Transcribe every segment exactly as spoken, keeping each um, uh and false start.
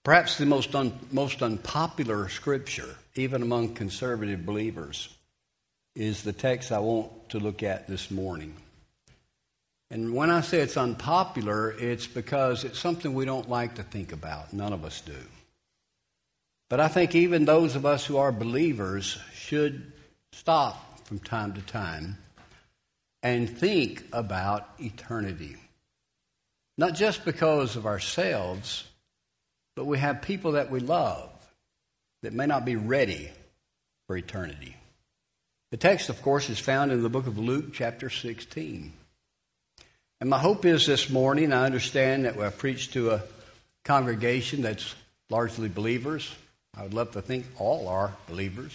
Perhaps the most un, most unpopular scripture, even among conservative believers, is the text I want to look at this morning. And when I say it's unpopular, it's because it's something we don't like to think about. None of us do. But I think even those of us who are believers should stop from time to time and think about eternity. Not just because of ourselves, but we have people that we love that may not be ready for eternity. The text, of course, is found in the book of Luke, chapter sixteen. And my hope is this morning, I understand that I preach to a congregation that's largely believers. I would love to think all are believers.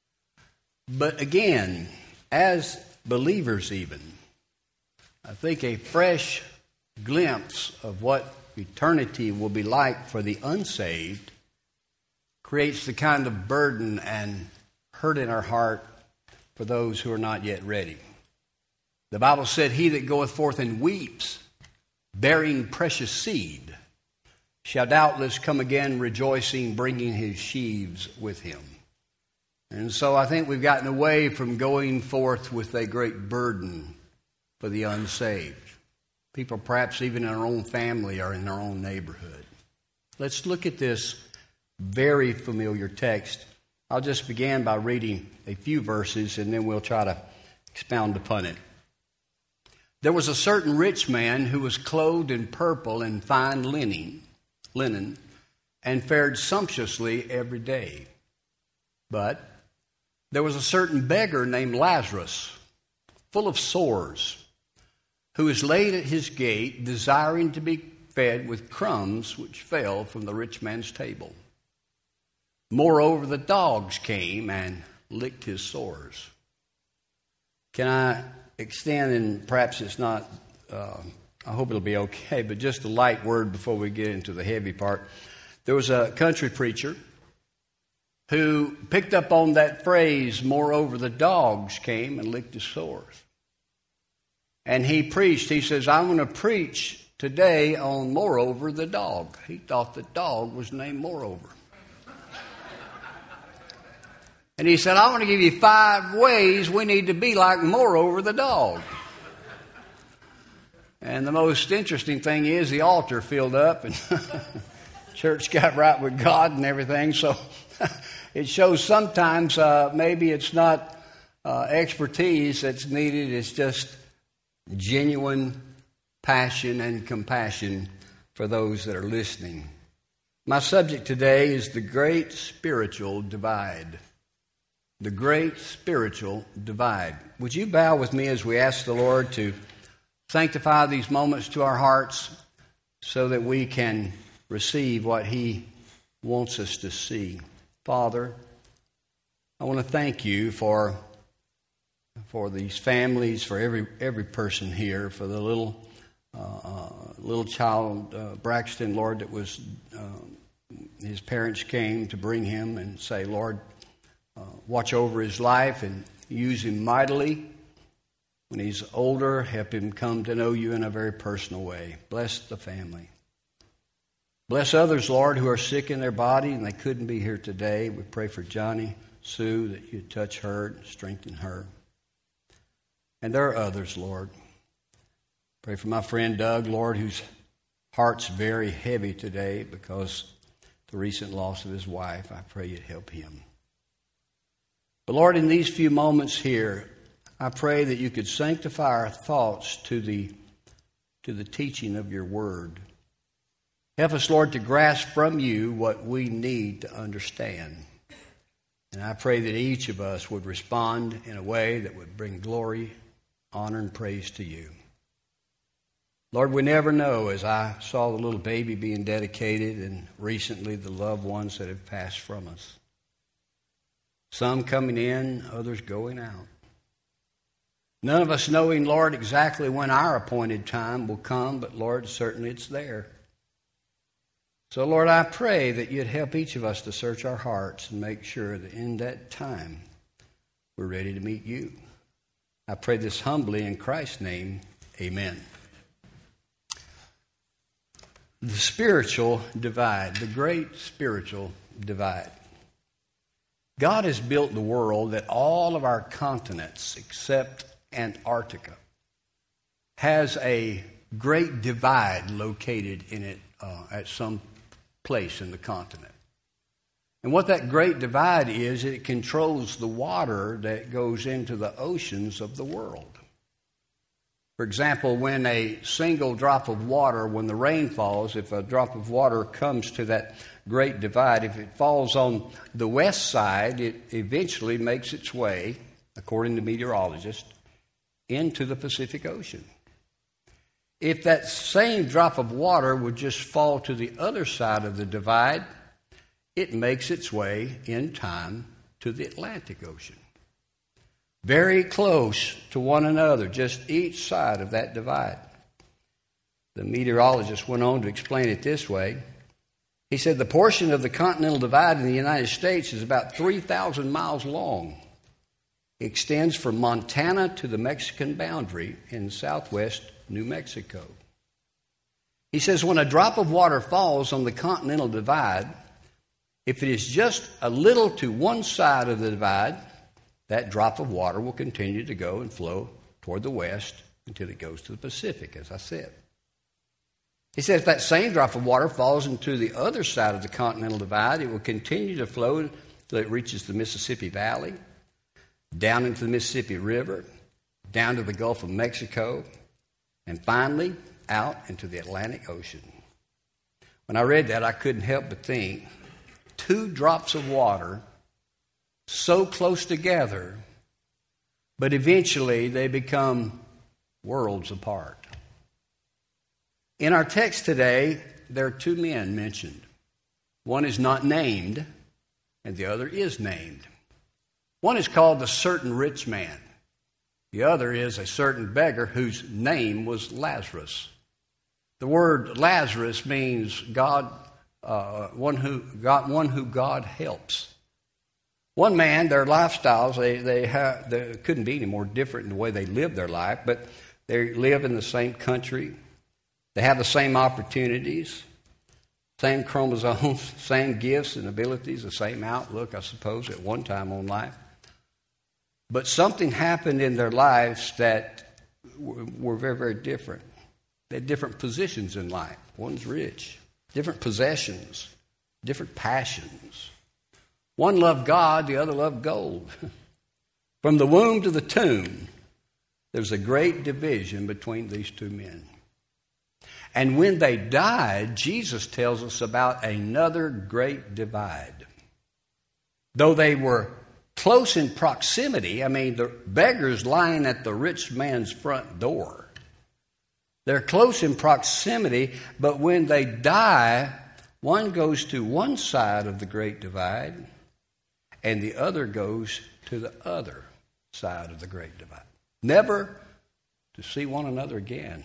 But again, as believers even, I think a fresh glimpse of what eternity will be like for the unsaved creates the kind of burden and hurt in our heart for those who are not yet ready. The Bible said, "He that goeth forth and weeps, bearing precious seed, shall doubtless come again rejoicing, bringing his sheaves with him." And so I think we've gotten away from going forth with a great burden for the unsaved. People perhaps even in our own family or in our own neighborhood. Let's look at this very familiar text. I'll just begin by reading a few verses and then we'll try to expound upon it. There was a certain rich man who was clothed in purple and fine linen, linen, and fared sumptuously every day. But there was a certain beggar named Lazarus, full of sores, who was laid at his gate, desiring to be fed with crumbs which fell from the rich man's table. Moreover, the dogs came and licked his sores. Can I extend, and perhaps it's not, uh, I hope it'll be okay, but just a light word before we get into the heavy part. There was a country preacher who picked up on that phrase, "Moreover, the dogs came and licked his sores." And he preached, he says, "I'm going to preach today on moreover the dog." He thought the dog was named Moreover. And he said, "I want to give you five ways we need to be like Moreover the dog." And the most interesting thing is the altar filled up and church got right with God and everything. So it shows sometimes uh, maybe it's not uh, expertise that's needed. It's just genuine passion and compassion for those that are listening. My subject today is the great spiritual divide. The great spiritual divide. Would you bow with me as we ask the Lord to sanctify these moments to our hearts so that we can receive what He wants us to see. Father, I want to thank you for for these families, for every every person here, for the little uh, uh, little child uh, Braxton, Lord, that was uh, his parents came to bring him and say, Lord, uh, watch over his life and use him mightily. When he's older, help him come to know you in a very personal way. Bless the family. Bless others, Lord, who are sick in their body and they couldn't be here today. We pray for Johnny, Sue, that you touch her and strengthen her. And there are others, Lord. Pray for my friend Doug, Lord, whose heart's very heavy today because of the recent loss of his wife. I pray you'd help him. But Lord, in these few moments here, I pray that you could sanctify our thoughts to the, to the teaching of your word. Help us, Lord, to grasp from you what we need to understand. And I pray that each of us would respond in a way that would bring glory, honor, and praise to you. Lord, we never know, as I saw the little baby being dedicated and recently the loved ones that have passed from us. Some coming in, others going out. None of us knowing, Lord, exactly when our appointed time will come, but Lord, certainly it's there. So, Lord, I pray that you'd help each of us to search our hearts and make sure that in that time we're ready to meet you. I pray this humbly in Christ's name. Amen. The spiritual divide, the great spiritual divide. God has built the world that all of our continents, except Antarctica, has a great divide located in it uh, at some place in the continent. And what that great divide is, it controls the water that goes into the oceans of the world. For example, when a single drop of water, when the rain falls, if a drop of water comes to that great divide, if it falls on the west side, it eventually makes its way, according to meteorologists, into the Pacific Ocean. If that same drop of water would just fall to the other side of the divide, it makes its way in time to the Atlantic Ocean. Very close to one another, just each side of that divide. The meteorologist went on to explain it this way. He said the portion of the continental divide in the United States is about three thousand miles long. It extends from Montana to the Mexican boundary in southwest New Mexico. He says when a drop of water falls on the continental divide, if it is just a little to one side of the divide, that drop of water will continue to go and flow toward the west until it goes to the Pacific, as I said. He says if that same drop of water falls into the other side of the continental divide, it will continue to flow until it reaches the Mississippi Valley, down into the Mississippi River, down to the Gulf of Mexico, and finally out into the Atlantic Ocean. When I read that, I couldn't help but think, two drops of water so close together, but eventually they become worlds apart. In our text today, there are two men mentioned. One is not named, and the other is named. One is called the certain rich man. The other is a certain beggar whose name was Lazarus. The word Lazarus means God, uh, one who God, one who God helps. One man, their lifestyles, they, they, have, they couldn't be any more different in the way they live their life, but they live in the same country. They have the same opportunities, same chromosomes, same gifts and abilities, the same outlook, I suppose, at one time on life. But something happened in their lives that were very, very different. They had different positions in life. One's rich, different possessions, different passions. One loved God, the other loved gold. From the womb to the tomb, there's a great division between these two men. And when they died, Jesus tells us about another great divide. Though they were close in proximity, I mean, the beggar's lying at the rich man's front door. They're close in proximity, but when they die, one goes to one side of the great divide, and the other goes to the other side of the great divide. Never to see one another again.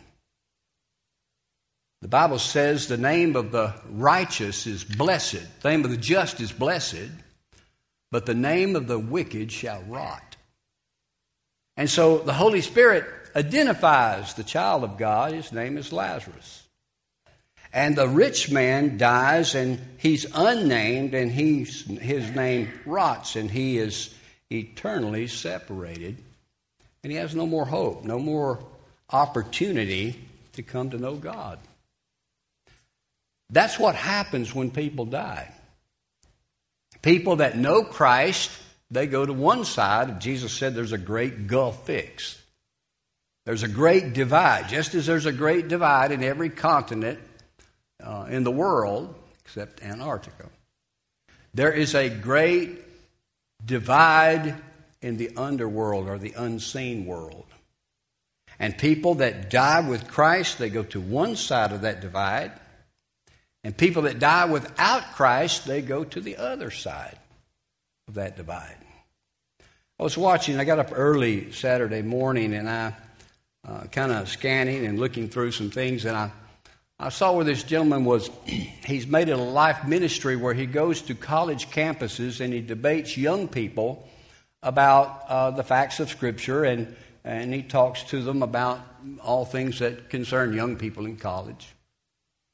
The Bible says the name of the righteous is blessed. The name of the just is blessed, but the name of the wicked shall rot. And so the Holy Spirit identifies the child of God. His name is Lazarus. And the rich man dies, and he's unnamed, and he's, his name rots, and he is eternally separated. And he has no more hope, no more opportunity to come to know God. That's what happens when people die. People that know Christ, they go to one side. Jesus said there's a great gulf fixed. There's a great divide, just as there's a great divide in every continent uh, in the world, except Antarctica. There is a great divide in the underworld or the unseen world. And people that die with Christ, they go to one side of that divide. And people that die without Christ, they go to the other side of that divide. I was watching, I got up early Saturday morning, and I uh, kind of scanning and looking through some things, and I, I saw where this gentleman was, he's made it a life ministry where he goes to college campuses and he debates young people about uh, the facts of Scripture, and, and he talks to them about all things that concern young people in college.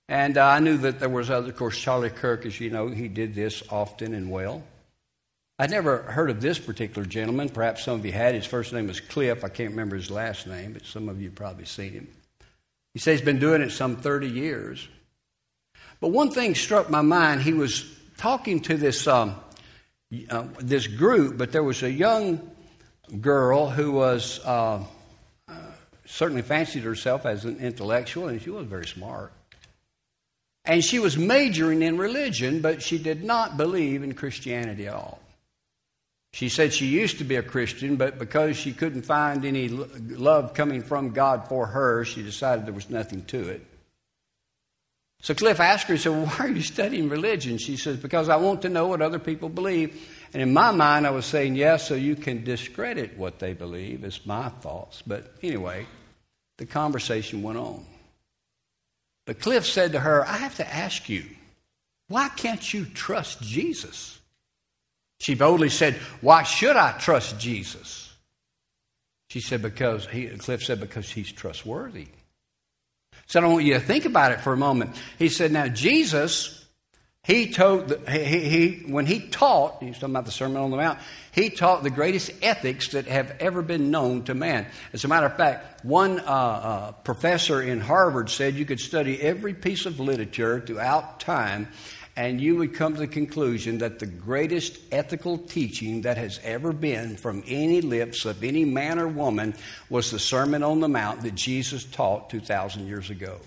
And uh, I knew that there was other, of course, Charlie Kirk, as you know, he did this often and well. I'd never heard of this particular gentleman. Perhaps some of you had. His first name was Cliff. I can't remember his last name, but some of you have probably seen him. He says he's been doing it some thirty years. But one thing struck my mind. He was talking to this um, uh, this group, but there was a young girl who was uh, uh, certainly fancied herself as an intellectual, and she was very smart. And she was majoring in religion, but she did not believe in Christianity at all. She said she used to be a Christian, but because she couldn't find any love coming from God for her, she decided there was nothing to it. So Cliff asked her, he said, well, why are you studying religion? She says, because I want to know what other people believe. And in my mind, I was saying, yes, so you can discredit what they believe. It's my thoughts. But anyway, the conversation went on. But Cliff said to her, I have to ask you, why can't you trust Jesus? She boldly said, why should I trust Jesus? She said, because he, Cliff said, because he's trustworthy. So I want you to think about it for a moment. He said, now Jesus, he told, the, he, he, when he taught, he's talking about the Sermon on the Mount, he taught the greatest ethics that have ever been known to man. As a matter of fact, one uh, uh, professor in Harvard said you could study every piece of literature throughout time, and you would come to the conclusion that the greatest ethical teaching that has ever been from any lips of any man or woman was the Sermon on the Mount that Jesus taught two thousand years ago.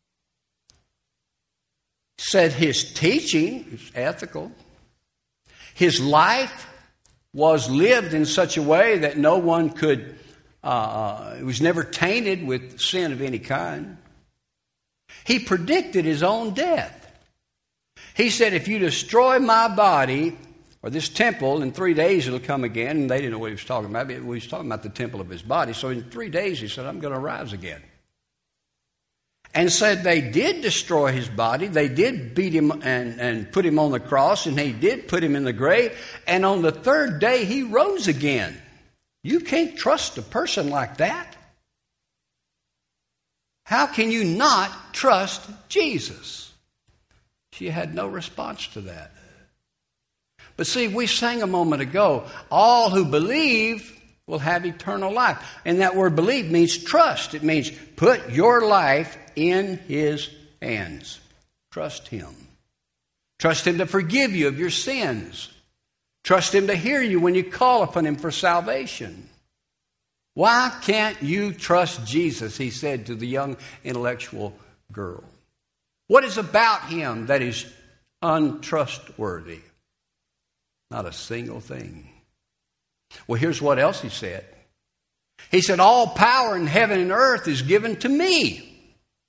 Said his teaching is ethical. His life was lived in such a way that no one could, uh, it was never tainted with sin of any kind. He predicted his own death. He said, if you destroy my body, or this temple, in three days it'll come again. And they didn't know what he was talking about. He was talking about the temple of his body. So in three days, he said, I'm going to rise again. And said they did destroy his body. They did beat him and, and put him on the cross. And they did put him in the grave. And on the third day, he rose again. You can't trust a person like that. How can you not trust Jesus? She had no response to that. But see, we sang a moment ago, all who believe will have eternal life. And that word believe means trust. It means put your life in his hands. Trust him. Trust him to forgive you of your sins. Trust him to hear you when you call upon him for salvation. Why can't you trust Jesus? He said to the young intellectual girl. What is about him that is untrustworthy? Not a single thing. Well, here's what else he said. He said, all power in heaven and earth is given to me.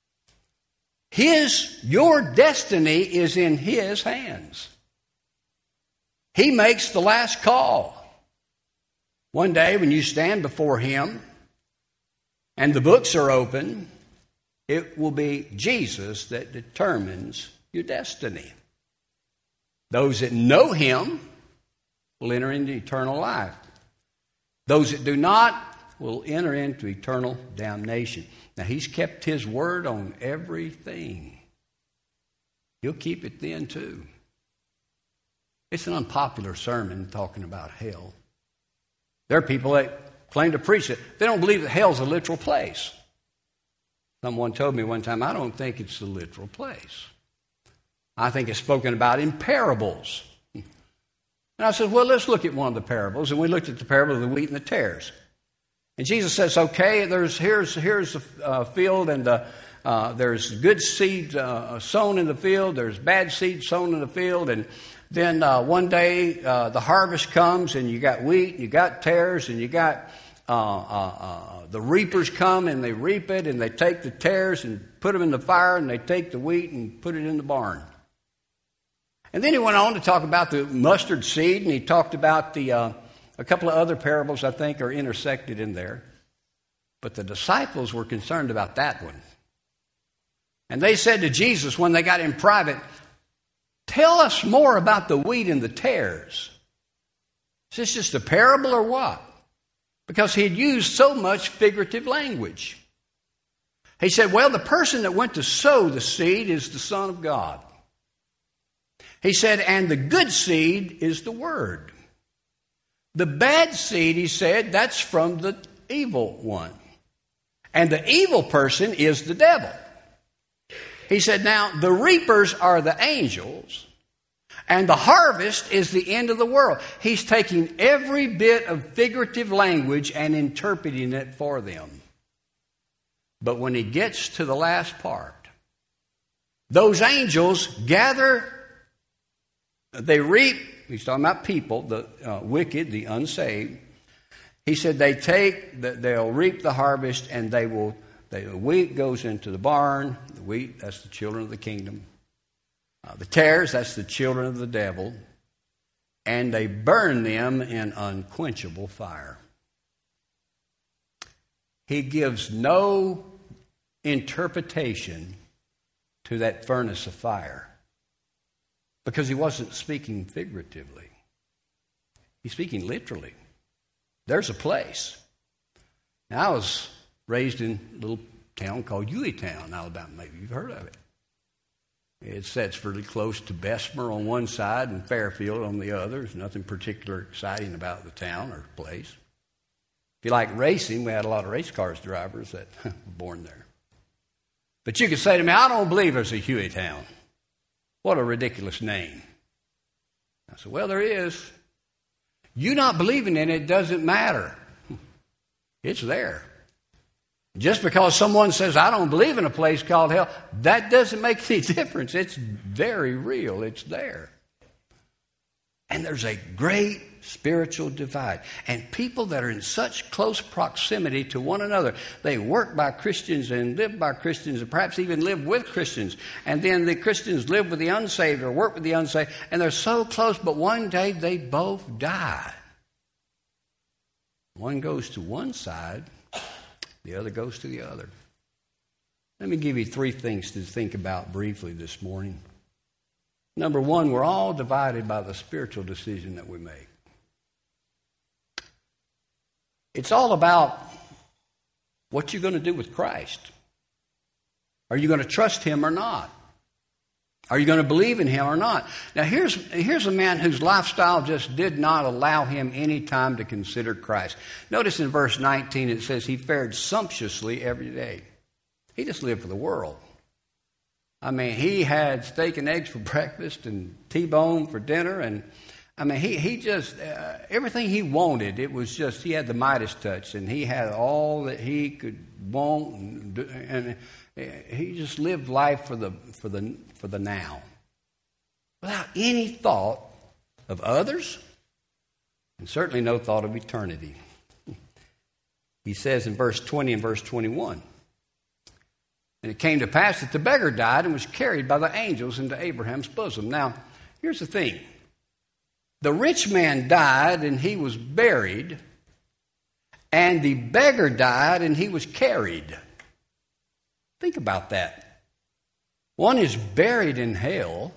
His, your destiny is in his hands. He makes the last call. One day when you stand before him and the books are open, it will be Jesus that determines your destiny. Those that know him will enter into eternal life. Those that do not will enter into eternal damnation. Now, he's kept his word on everything. He'll keep it then, too. It's an unpopular sermon talking about hell. There are people that claim to preach it. They don't believe that hell's a literal place. Someone told me one time, I don't think it's a literal place. I think it's spoken about in parables. And I said, well, let's look at one of the parables. And we looked at the parable of the wheat and the tares. And Jesus says, okay, there's here's here's the uh, field, and uh, uh, there's good seed uh, sown in the field. There's bad seed sown in the field. And then uh, one day uh, the harvest comes, and you got wheat, and you got tares, and you got uh, uh, uh, the reapers come, and they reap it, and they take the tares and put them in the fire, and they take the wheat and put it in the barn. And then he went on to talk about the mustard seed, and he talked about the uh, a couple of other parables I think are intersected in there. But the disciples were concerned about that one. And they said to Jesus when they got in private, tell us more about the wheat and the tares. Is this just a parable or what? Because he had used so much figurative language. He said, well, the person that went to sow the seed is the Son of God. He said, and the good seed is the Word. The bad seed, he said, that's from the evil one. And the evil person is the devil. He said, now, the reapers are the angels, and the harvest is the end of the world. He's taking every bit of figurative language and interpreting it for them. But when he gets to the last part, those angels gather, they reap, he's talking about people, the uh, wicked, the unsaved. He said they take, they'll reap the harvest, and they will, they, the wheat goes into the barn. The wheat, that's the children of the kingdom. Uh, the tares, that's the children of the devil. And they burn them in unquenchable fire. He gives no interpretation to that furnace of fire because he wasn't speaking figuratively. He's speaking literally. There's a place. Now, I was raised in a little town called Hueytown, Alabama. Maybe you've heard of it. It sits fairly close to Bessemer on one side and Fairfield on the other. There's nothing particular exciting about the town or place. If you like racing, we had a lot of race cars drivers that were born there. But you could say to me, I don't believe there's a Hueytown. What a ridiculous name. I said, well, there is. You not believing in it doesn't matter. It's there. Just because someone says, I don't believe in a place called hell, that doesn't make any difference. It's very real. It's there. And there's a great spiritual divide. And people that are in such close proximity to one another, they work by Christians and live by Christians and perhaps even live with Christians. And then the Christians live with the unsaved or work with the unsaved. And they're so close, but one day they both die. One goes to one side, the other goes to the other. Let me give you three things to think about briefly this morning. Number one, we're all divided by the spiritual decision that we make. It's all about what you're going to do with Christ. Are you going to trust Him or not? Are you going to believe in Him or not? Now, here's, here's a man whose lifestyle just did not allow him any time to consider Christ. Notice in verse nineteen it says he fared sumptuously every day. He just lived for the world. I mean, he had steak and eggs for breakfast and T-bone for dinner. And, I mean, he, he just, uh, everything he wanted, it was just, he had the Midas touch. And he had all that he could want. And, do, and he just lived life for the, for the, for the now. Without any thought of others. And certainly no thought of eternity. He says in verse twenty and verse twenty-one. And it came to pass that the beggar died and was carried by the angels into Abraham's bosom. Now, here's the thing. The rich man died and he was buried, and the beggar died and he was carried. Think about that. One is buried in hell,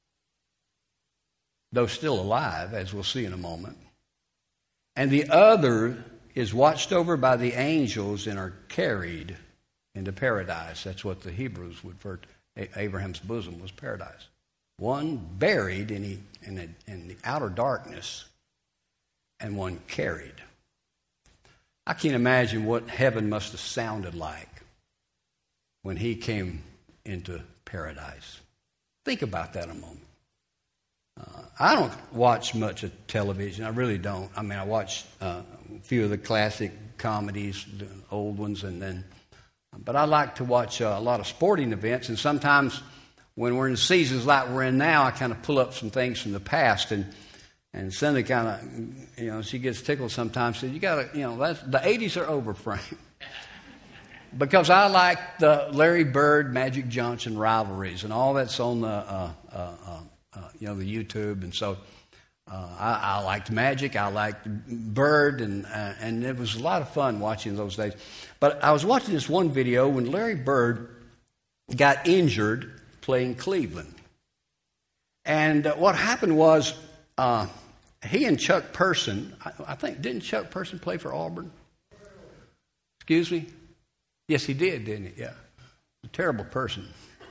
though still alive, as we'll see in a moment. And the other is watched over by the angels and are carried into paradise. That's what the Hebrews would refer to. Abraham's bosom was paradise. One buried in the, in, the, in the outer darkness, and one carried. I can't imagine what heaven must have sounded like when he came into paradise. Think about that a moment. Uh, I don't watch much of television. I really don't. I mean, I watch uh, a few of the classic comedies, the old ones, and then But I like to watch uh, a lot of sporting events, and sometimes when we're in seasons like we're in now, I kind of pull up some things from the past, and and Cindy kind of, you know, she gets tickled sometimes. Says, "You got to, you know, that's, the eighties are over, Frank," because I like the Larry Bird, Magic Johnson rivalries, and all that's on the, uh, uh, uh, uh, you know, the YouTube, and so. Uh, I, I liked Magic, I liked Bird, and uh, and it was a lot of fun watching those days. But I was watching this one video when Larry Bird got injured playing Cleveland. And uh, what happened was uh, he and Chuck Person, I, I think, didn't Chuck Person play for Auburn? Excuse me? Yes, he did, didn't he? Yeah. A terrible person.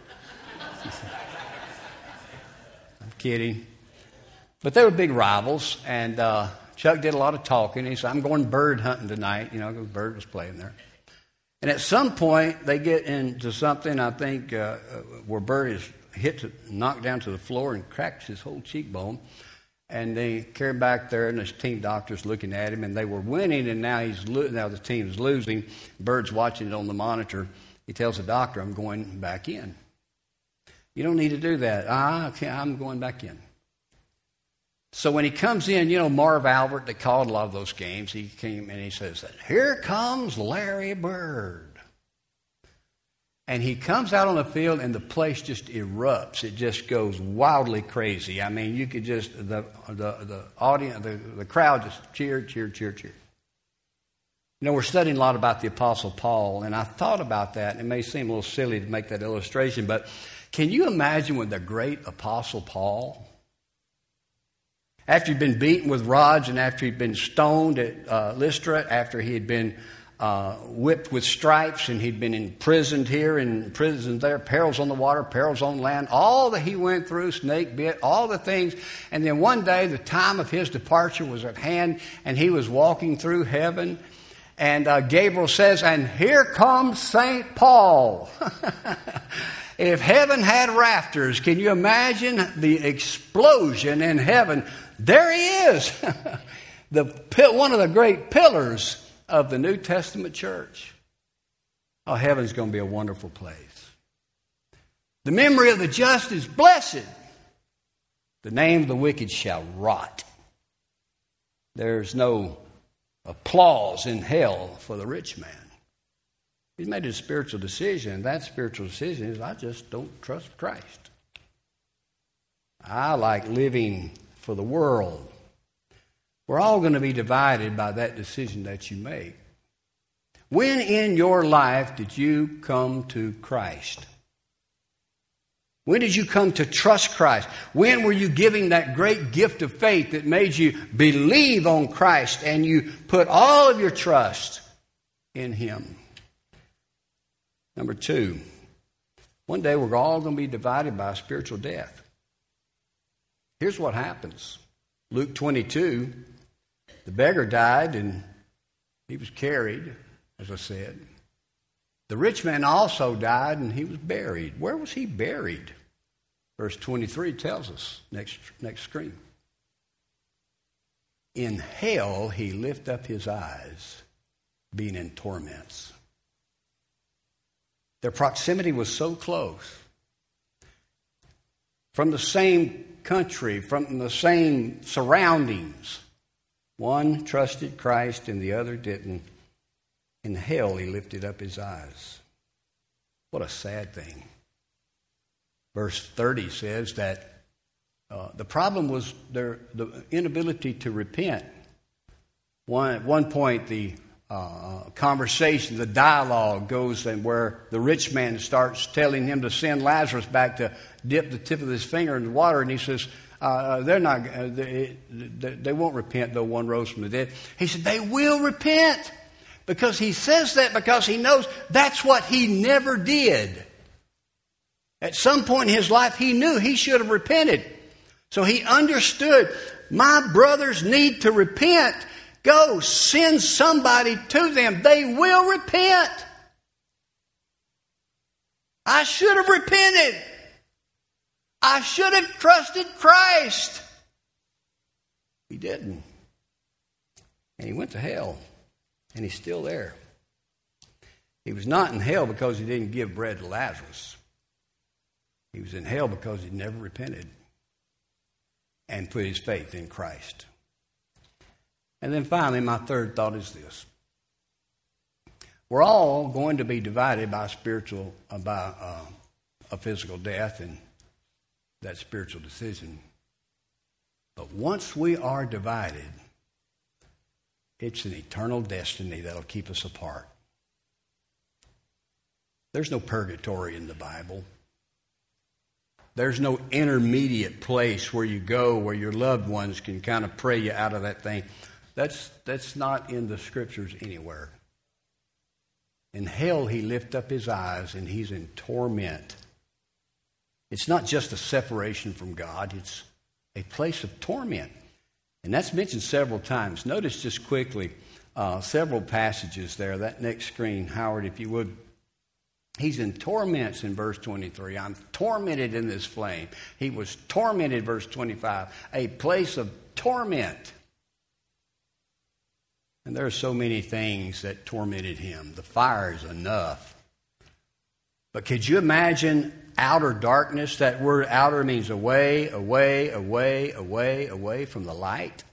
I'm kidding. But they were big rivals, and uh, Chuck did a lot of talking. He said, I'm going bird hunting tonight, you know, because Bird was playing there. And at some point, they get into something, I think, uh, where Bird is hit, to, knocked down to the floor and cracks his whole cheekbone. And they carry back there, and his team doctor's looking at him, and they were winning, and now he's lo- now the team's losing. Bird's watching it on the monitor. He tells the doctor, I'm going back in. You don't need to do that. Ah, okay, I'm going back in. So when he comes in, you know, Marv Albert, that called a lot of those games, he came and he says, here comes Larry Bird. And he comes out on the field, and the place just erupts. It just goes wildly crazy. I mean, you could just, the the, the audience, the, the crowd just cheered, cheered, cheered, cheered. You know, we're studying a lot about the Apostle Paul, and I thought about that, and it may seem a little silly to make that illustration, but can you imagine when the great Apostle Paul, after he'd been beaten with rods and after he'd been stoned at uh, Lystra, after he had been uh, whipped with stripes and he'd been imprisoned here and imprisoned there, perils on the water, perils on land, all that he went through, snake bit, all the things. And then one day the time of his departure was at hand, and he was walking through heaven. And uh, Gabriel says, and here comes Saint Paul. If heaven had rafters, can you imagine the explosion in heaven? There he is, the one of the great pillars of the New Testament church. Oh, heaven's going to be a wonderful place. The memory of the just is blessed. The name of the wicked shall rot. There's no applause in hell for the rich man. He's made a spiritual decision, and that spiritual decision is, I just don't trust Christ. I like living for the world. We're all going to be divided by that decision that you make. When in your life did you come to Christ? When did you come to trust Christ? When were you giving that great gift of faith that made you believe on Christ and you put all of your trust in Him? Number two, one day we're all going to be divided by spiritual death. Here's what happens. Luke twenty-two, the beggar died and he was carried, as I said. The rich man also died and he was buried. Where was he buried? Verse twenty-three tells us, next, next screen. In hell he lift up his eyes, being in torments. Their proximity was so close. From the same country, from the same surroundings. One trusted Christ and the other didn't. In hell he lifted up his eyes. What a sad thing. Verse thirty says that uh, the problem was their the inability to repent. One, at one point, the uh, conversation, the dialogue goes and where the rich man starts telling him to send Lazarus back to dip the tip of his finger in the water, and he says, uh, they're not, uh, they, they won't repent though one rose from the dead. He said, they will repent. Because he says that because he knows that's what he never did. At some point in his life, he knew he should have repented. So he understood, my brothers need to repent. Go, send somebody to them. They will repent. I should have repented. I should have trusted Christ. He didn't. And he went to hell. And he's still there. He was not in hell because he didn't give bread to Lazarus. He was in hell because he never repented and put his faith in Christ. And then finally, my third thought is this. We're all going to be divided by spiritual, uh, by uh, a physical death and that spiritual decision. But once we are divided, it's an eternal destiny that'll keep us apart. There's no purgatory in the Bible. There's no intermediate place where you go where your loved ones can kind of pray you out of that thing. That's, that's not in the Scriptures anywhere. In hell, he lift up his eyes, and he's in torment. It's not just a separation from God. It's a place of torment. And that's mentioned several times. Notice just quickly uh, several passages there. That next screen, Howard, if you would. He's in torments in verse twenty-three. I'm tormented in this flame. He was tormented, verse twenty-five. A place of torment. And there are so many things that tormented him. The fire is enough. But could you imagine outer darkness? That word outer means away, away, away, away, away from the light.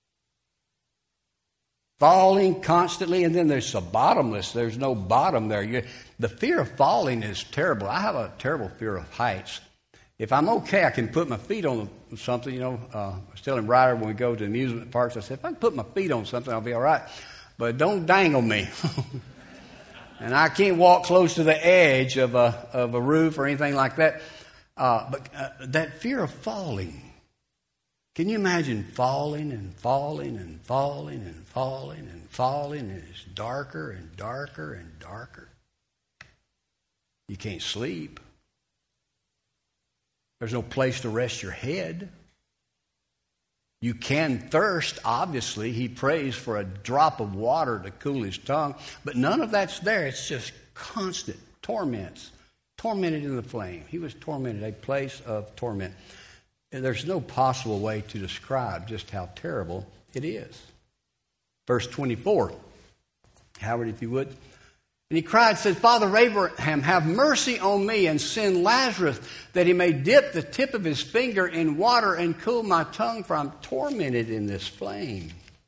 Falling constantly, and then there's the bottomless. There's no bottom there. You, the fear of falling is terrible. I have a terrible fear of heights. If I'm okay, I can put my feet on something. You know, uh, I was telling Ryder when we go to amusement parks, I said, if I can put my feet on something, I'll be all right. But don't dangle me. And I can't walk close to the edge of a of a roof or anything like that. Uh, but uh, that fear of falling. Can you imagine falling and falling and falling and falling and falling, and it's darker and darker and darker? You can't sleep. There's no place to rest your head. You can thirst, obviously. He prays for a drop of water to cool his tongue, but none of that's there. It's just constant torments, tormented in the flame. He was tormented, a place of torment. And there's no possible way to describe just how terrible it is. Verse twenty-four, Howard, if you would. And he cried, said, Father Abraham, have mercy on me and send Lazarus that he may dip the tip of his finger in water and cool my tongue, for I'm tormented in this flame.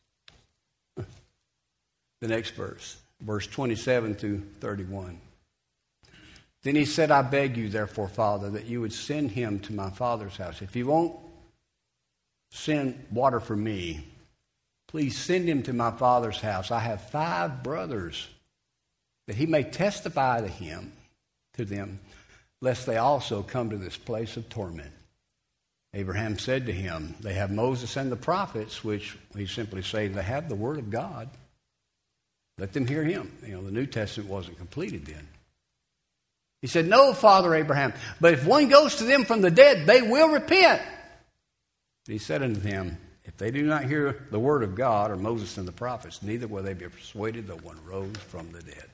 The next verse, verse twenty-seven through thirty-one. Then he said, I beg you, therefore, Father, that you would send him to my father's house. If you won't send water for me, please send him to my father's house. I have five brothers, that he may testify to him, to them, lest they also come to this place of torment. Abraham said to him, they have Moses and the prophets, which he's simply saying they have the word of God. Let them hear him. You know, the New Testament wasn't completed then. He said, no, Father Abraham, but if one goes to them from the dead, they will repent. He said unto them, if they do not hear the word of God or Moses and the prophets, neither will they be persuaded though one rose from the dead.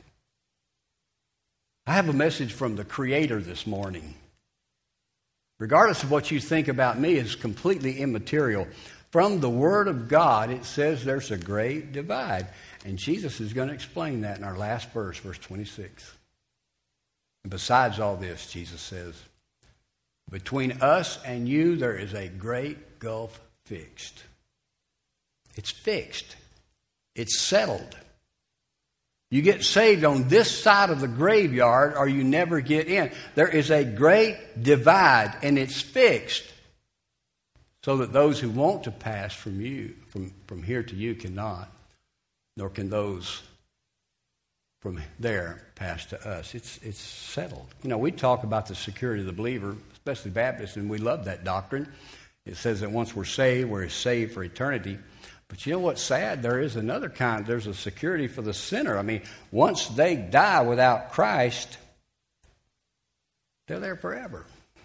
I have a message from the Creator this morning. Regardless of what you think about me, it's completely immaterial. From the Word of God, it says there's a great divide. And Jesus is going to explain that in our last verse, verse twenty-six. And besides all this, Jesus says, between us and you there is a great gulf fixed. It's fixed. It's settled. You get saved on this side of the graveyard or you never get in. There is a great divide, and it's fixed so that those who want to pass from you, from, from here to you, cannot, nor can those from there pass to us. It's, it's settled. You know, we talk about the security of the believer, especially Baptists, and we love that doctrine. It says that once we're saved, we're saved for eternity. But you know what's sad? There is another kind. There's a security for the sinner. I mean, once they die without Christ, they're there forever.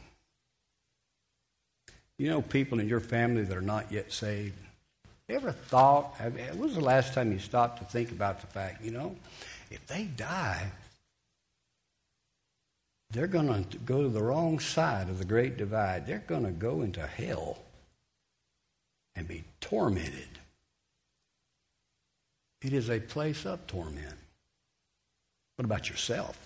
You know people in your family that are not yet saved? You ever thought, when was the last time you stopped to think about the fact, you know, if they die, they're going to go to the wrong side of the great divide. They're going to go into hell and be tormented. It is a place of torment. What about yourself?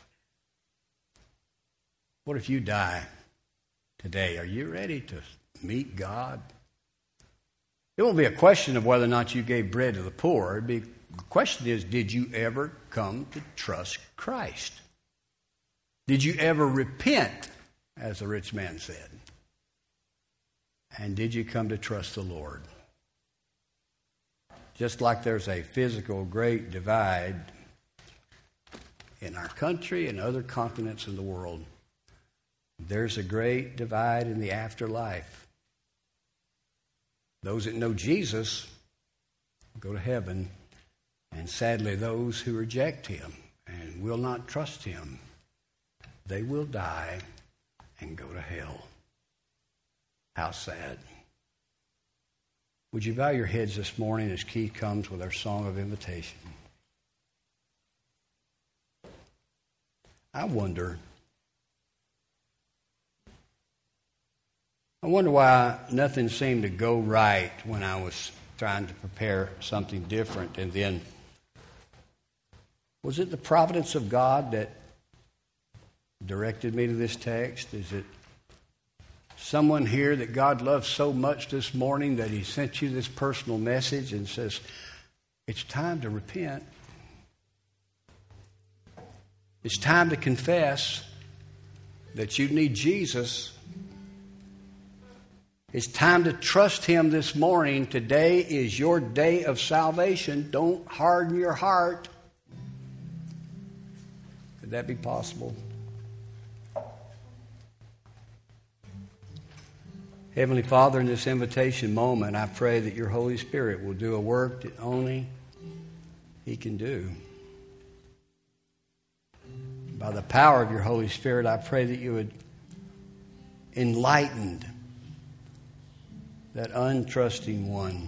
What if you die today? Are you ready to meet God? It won't be a question of whether or not you gave bread to the poor. It'd be, the question is, did you ever come to trust Christ? Did you ever repent, as the rich man said? And did you come to trust the Lord? Just like there's a physical great divide in our country and other continents in the world, there's a great divide in the afterlife. Those that know Jesus go to heaven, and sadly those who reject him and and will not trust him, they will die and go to hell. How sad. Would you bow your heads this morning as Keith comes with our song of invitation? I wonder, I wonder why nothing seemed to go right when I was trying to prepare something different. And then, was it the providence of God that directed me to this text? Is it someone here that God loves so much this morning that he sent you this personal message and says, it's time to repent. It's time to confess that you need Jesus. It's time to trust him this morning. Today is your day of salvation. Don't harden your heart. Could that be possible? Heavenly Father, in this invitation moment, I pray that your Holy Spirit will do a work that only he can do. By the power of your Holy Spirit, I pray that you would enlighten that untrusting one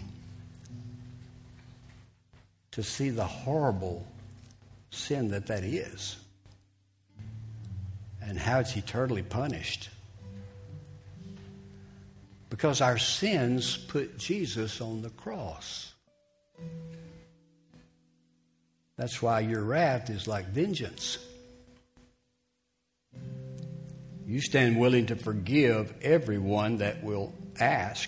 to see the horrible sin that that is and how it's eternally punished. Because our sins put Jesus on the cross. That's why your wrath is like vengeance. You stand willing to forgive everyone that will ask.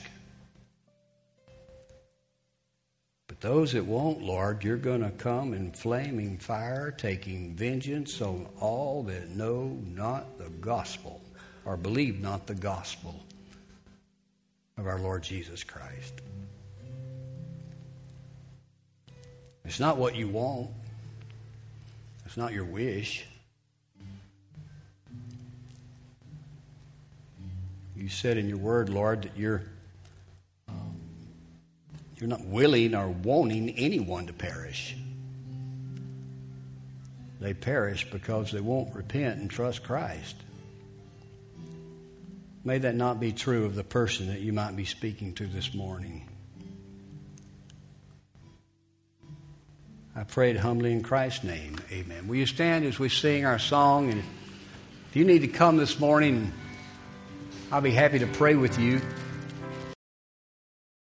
But those that won't, Lord, you're going to come in flaming fire, taking vengeance on all that know not the gospel or believe not the gospel of our Lord Jesus Christ. It's not what you want. It's not your wish. You said in your word, Lord, that you're um, you're not willing or wanting anyone to perish. They perish because they won't repent and trust Christ. May that not be true of the person that you might be speaking to this morning. I prayed humbly in Christ's name. Amen. Will you stand as we sing our song? And if you need to come this morning, I'll be happy to pray with you.